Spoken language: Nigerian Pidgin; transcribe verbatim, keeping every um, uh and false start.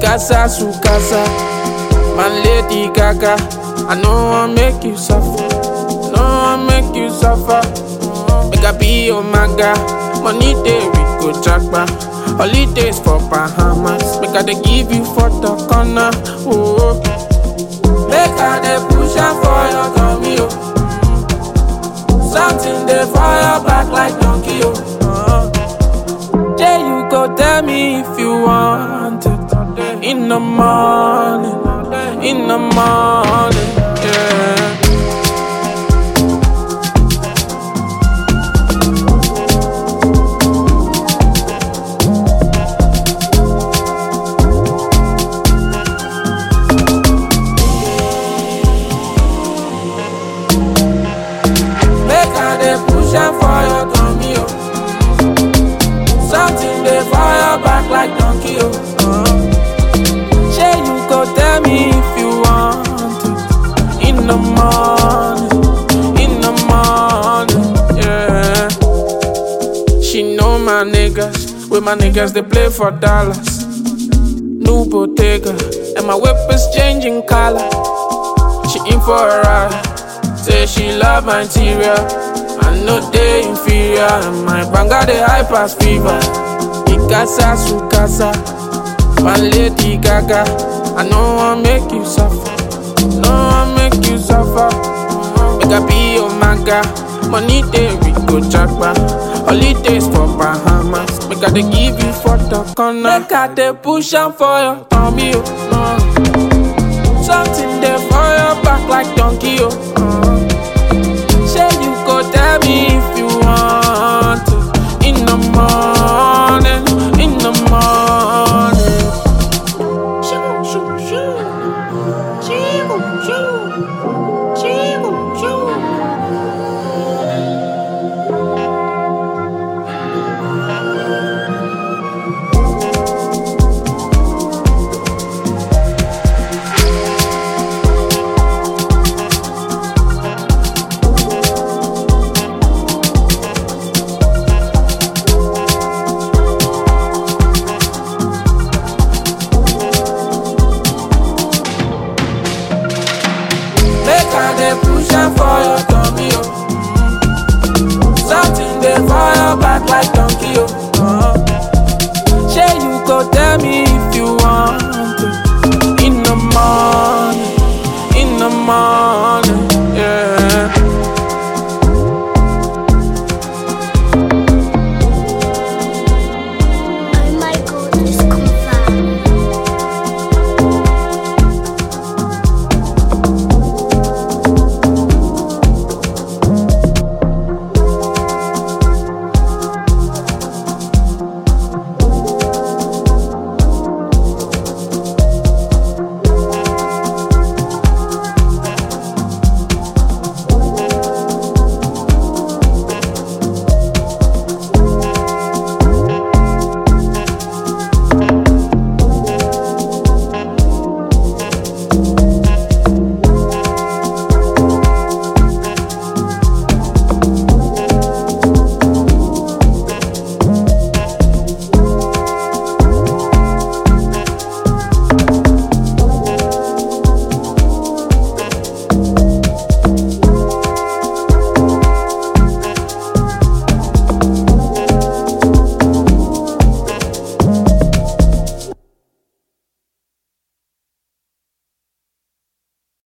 Mikasa Sukasa, my Lady Gaga. I know I make you suffer, no I make you suffer. Make I be your maga, money day we go jackpot. Holidays for Bahamas, make I dey give you for the corner. Oh, make I dey push am for your tummy, oh. Something dey fire back like donkey, oh. Yeah, you go tell me if you want it. In the morning, in the morning, yeah. Make I dey push am for your tummy, oh. Something dey fire back like donkey, oh. Shey you go tell me if you want it. In the morning, in the morning, yeah. She know my niggas, with my niggas they play for dollars. New Bottega, and my whip is changing color. She in for a ride, say she love my interior. I know they inferior, and my banga they high pass fever. Mikasa Sukasa, my Lady Gaga. I know I make you suffer, no I make you suffer. Make I be your maga, money day we go jackpot. Holidays for Bahamas, make I dey give you for the corner. Make I dey push am for your tummy, oh. Something dey